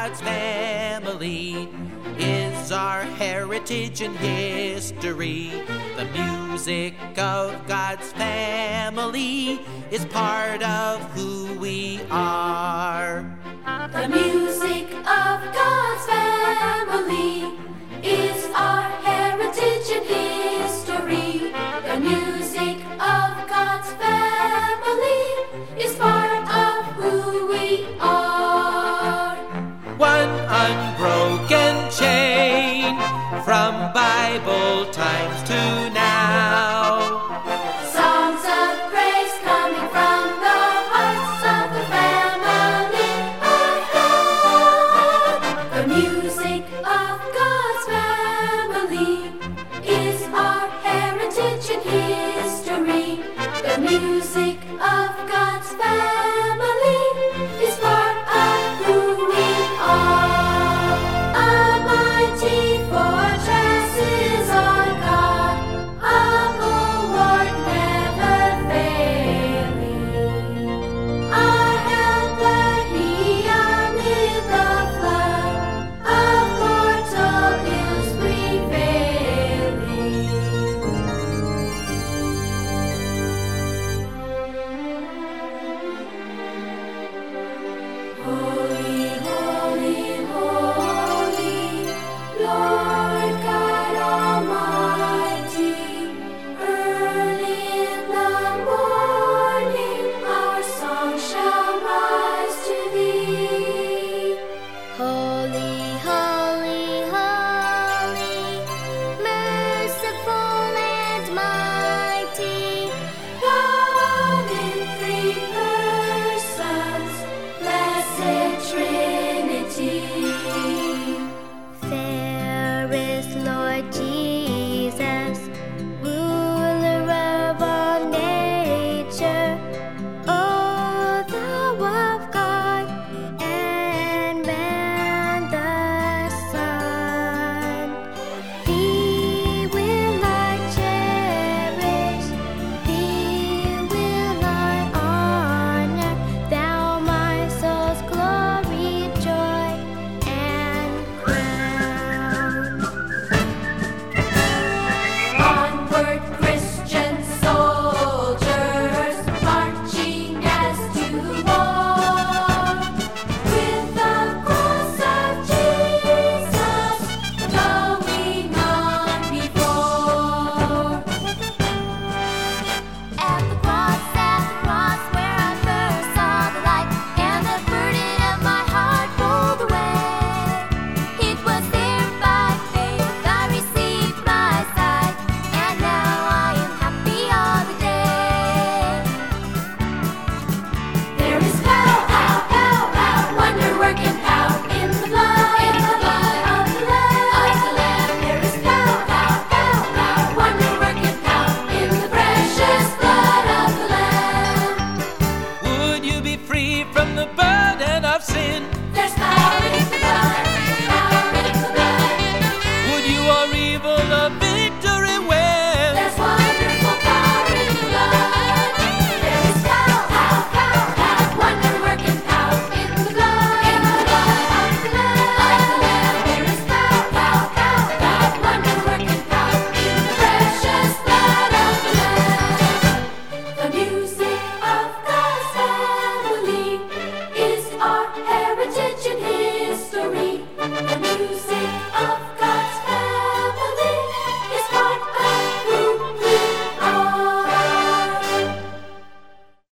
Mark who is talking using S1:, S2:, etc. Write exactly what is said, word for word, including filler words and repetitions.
S1: God's family is our heritage and history. The music of God's family is part of who we are.
S2: The music of God's family is our heritage and history. The music of God's family is part of who we are.
S1: One unbroken chain from Bible times to